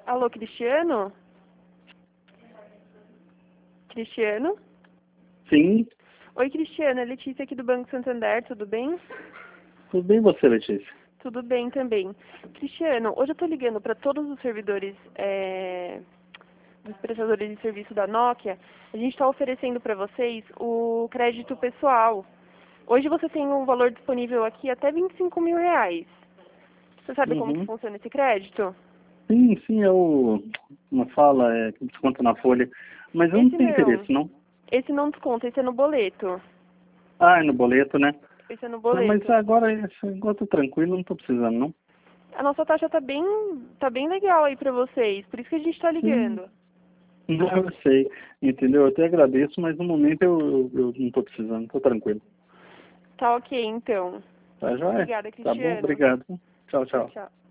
Alô, Cristiano? Cristiano? Sim, Oi, Cristiano, é Letícia aqui do Banco Santander, tudo bem? tudo bem você, Letícia? Tudo bem também. Cristiano, hoje eu estou ligando para todos os servidores, dos prestadores de serviço da Nokia. A gente está oferecendo para vocês o crédito pessoal. Hoje você tem um valor disponível aqui até R$ 25.000. Você sabe como que Uhum. funciona esse crédito? Sim, uma fala, que desconta na folha. Mas eu não Esse tenho não. interesse, não. Esse não desconta, esse é no boleto. Ah, é no boleto, né? Esse é no Não, mas boleto. agora tô tranquilo, não tô precisando, não. A nossa taxa tá bem legal aí pra vocês, por isso que a gente tá Sim, ligando. não, eu sei, entendeu? Eu até agradeço, mas no momento eu não tô precisando, tô tranquilo. Tá ok, então. Tá joia? Obrigada, Tá bom, Cristiano. obrigado. Tchau, Tchau, tchau. tchau.